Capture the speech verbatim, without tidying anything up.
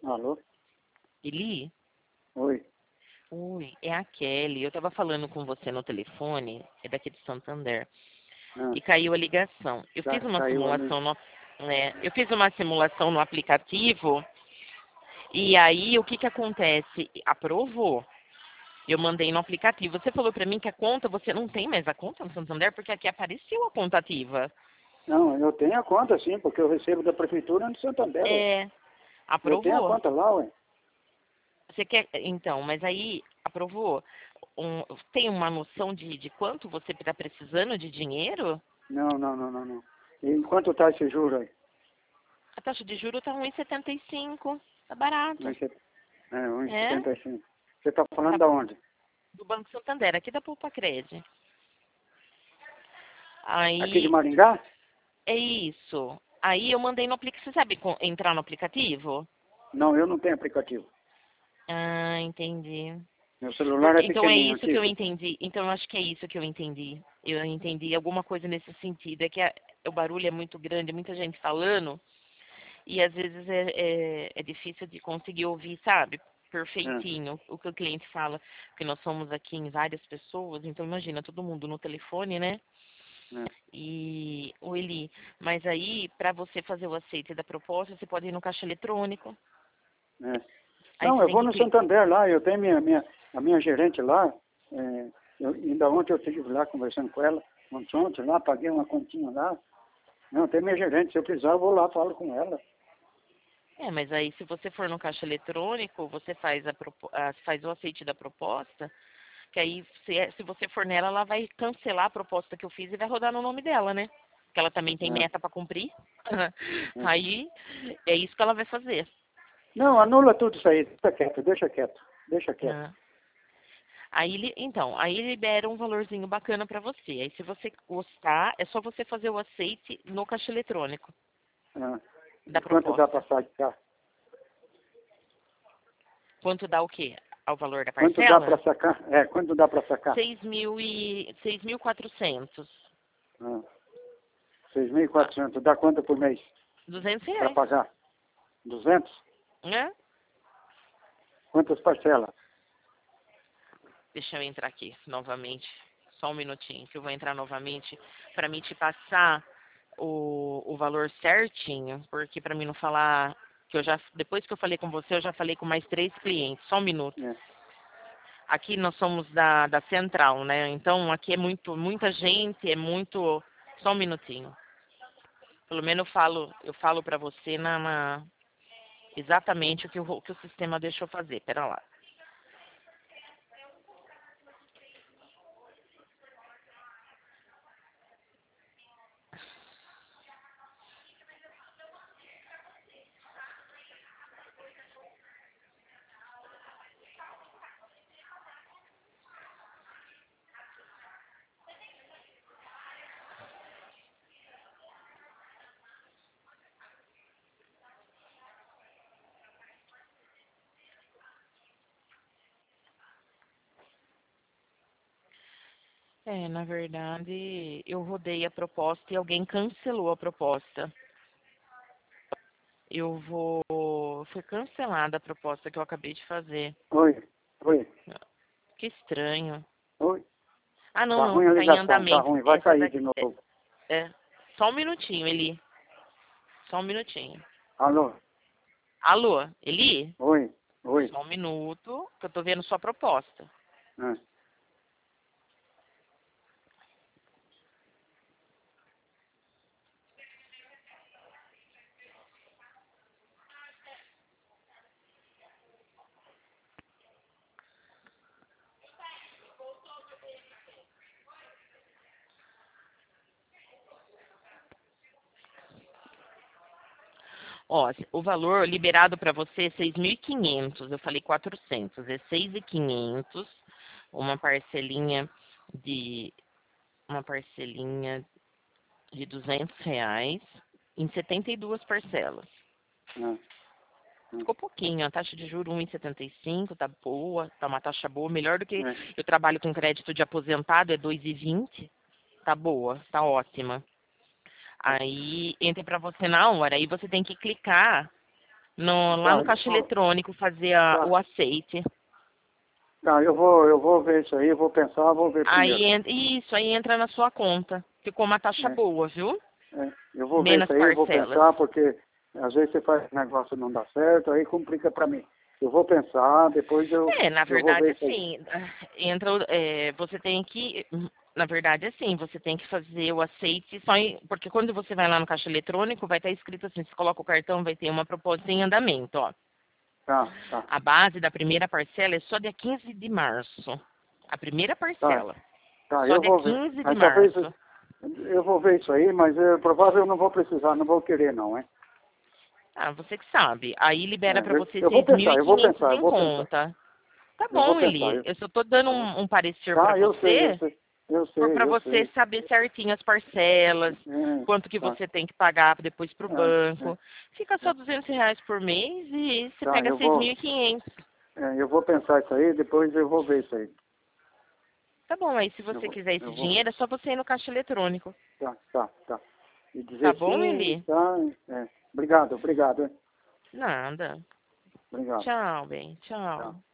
Alô? Eli? Oi. Oi, é a Kelly. Eu estava falando com você no telefone, é daqui de Santander, Ah, e caiu a ligação. Eu ca- fiz uma caiu ali. simulação no, né, eu fiz uma simulação no aplicativo, e aí o que que acontece? Aprovou. Eu mandei no aplicativo. Você falou para mim que a conta, você não tem mais a conta no Santander, porque aqui apareceu a conta ativa. Não, eu tenho a conta sim, porque eu recebo da prefeitura de Santander, ué. É, Eu tenho a aprovou. conta lá, ué. Você quer, então, mas aí aprovou. Um, tem uma noção de, de quanto você está precisando de dinheiro? Não, não, não, não, não. E quanto tá esse juro aí? A taxa de juros está um vírgula setenta e cinco. Tá barato. um e set- É, um e É? setenta e cinco. Você tá falando Tá da onde? do Banco Santander, aqui da Poupa Cred. Aqui de Aí, Maringá? é isso. Aí eu mandei no aplicativo. Você sabe co- entrar no aplicativo? Não, eu não tenho aplicativo. Ah, entendi. Meu celular Porque, é então é pequenininho, isso que eu antigo. entendi. Então eu acho que é isso que eu entendi. Eu entendi alguma coisa nesse sentido. É que a- o barulho é muito grande, muita gente falando. E às vezes é, é, é difícil de conseguir ouvir, sabe? É, Perfeitinho o que o cliente fala. Porque nós somos aqui em várias pessoas. Então imagina, todo mundo no telefone, né? é, E o Eli, mas aí, para você fazer o aceite da proposta, você pode ir no caixa eletrônico. é. Aí Não, você eu tem vou que no clicar. Santander lá, eu tenho minha, minha, a minha gerente lá. É, eu, ainda ontem eu estive lá conversando com ela. Ontem, ontem lá, paguei uma continha lá. Não, tem minha gerente, se eu precisar eu vou lá, falo com ela. É, mas aí se você for no caixa eletrônico, você faz, a, propo- a- faz o aceite da proposta, que aí se, é- se você for nela, ela vai cancelar a proposta que eu fiz e vai rodar no nome dela, né? Porque ela também tem meta É, para cumprir. é. Aí é isso que ela vai fazer. Não, anula tudo isso aí, deixa quieto, deixa quieto, deixa quieto. Né? Aí, ele- então, aí libera um valorzinho bacana para você. Aí se você gostar, é só você fazer o aceite no caixa eletrônico Ah, da e quanto dá para proposta. sacar? Quanto dá o quê? Ao valor da Quanto dá para parcela? sacar? É, quanto dá para sacar? Seis mil e seis mil e quatrocentos. Ah, seis mil e Ah, quatrocentos. Dá quanto por mês duzentos para reais. pagar? Duzentos? Né? Quantas parcelas? Deixa eu entrar aqui novamente. Só um minutinho, que eu vou entrar novamente para mim te passar o, o valor certinho, porque para mim não falar que eu já depois que eu falei com você, eu já falei com mais três clientes. Só um minuto. É. Aqui nós somos da, da Central, né? Então aqui é muito muita gente, é muito. Só um minutinho. Pelo menos eu falo eu falo para você na, na- exatamente o que, o o que o sistema deixou fazer. Pera lá. É, na verdade, eu rodei a proposta e alguém cancelou a proposta. Eu vou. Foi cancelada a proposta que eu acabei de fazer. Oi, oi, Que estranho. oi. Ah, não, Tá não. ruim a Tá em ligação, tá andamento. ruim, vai Essa cair daqui. de novo. É, é. Só um minutinho, Eli. Só um minutinho. Alô? Alô, Eli? Oi, oi. Só um minuto, que eu tô vendo sua proposta. Ah, Ó, o valor liberado para você é seis mil e quinhentos. Eu falei quatrocentos. É seis mil e quinhentos. Uma parcelinha de uma parcelinha de duzentos reais em setenta e duas parcelas. ah, ah. Ficou pouquinho, a taxa de juros um vírgula setenta e cinco, tá boa, tá uma taxa boa, melhor do que É. eu trabalho com crédito de aposentado, é dois vírgula vinte, tá boa, tá ótima. Aí entra para você na hora, aí você tem que clicar no, lá no Tá, caixa eu- eletrônico fazer a- tá. o aceite. Tá, eu vou, eu vou ver isso aí, eu vou pensar, vou ver Aí, primeiro. en- isso, aí entra na sua conta. Ficou uma taxa É, boa, viu? é. Eu vou ver Menos isso aí, eu vou parcelas. pensar, porque às vezes você faz um negócio e não dá certo, aí complica pra mim. Eu vou pensar, depois eu, É, na eu vou verdade, ver isso aí. assim, entra, o- é, você tem que, na verdade, assim, você tem que fazer o aceite só em, porque quando você vai lá no caixa eletrônico, vai estar escrito assim, você coloca o cartão, vai ter uma proposta em andamento, ó. Tá, tá, A base da primeira parcela é só dia quinze de março. A primeira tá, parcela. tá, Só eu dia vou ver. quinze de Mas talvez março. eu vou ver isso aí, mas é provável eu não vou precisar, não vou querer não, hein? Ah, você que sabe. Aí libera É, para eu, você eu vou seis mil pensar, e eu vou quinhentos pensar, eu em vou pensar. conta. Tá Eu vou bom, pensar. Eli. Eu, Eu só tô dando eu vou... um, um parecer para Tá, eu sei, eu você, sei. Eu sei, para eu você sei. saber certinho as parcelas, É, quanto que tá, você tem que pagar depois para o é, banco. é, Fica só é. duzentos reais por mês e você Tá, pega eu seis vou, mil e quinhentos. é, eu vou pensar isso aí, depois eu vou ver isso aí. Tá bom, aí se Eu você vou, quiser esse eu vou, dinheiro, é só você ir no caixa eletrônico. tá, tá, tá. E Tá dizer bom, sim, Eli? tá, é. Obrigado, obrigado, hein? Nada. Obrigado. Tchau, bem. Tchau. Tá.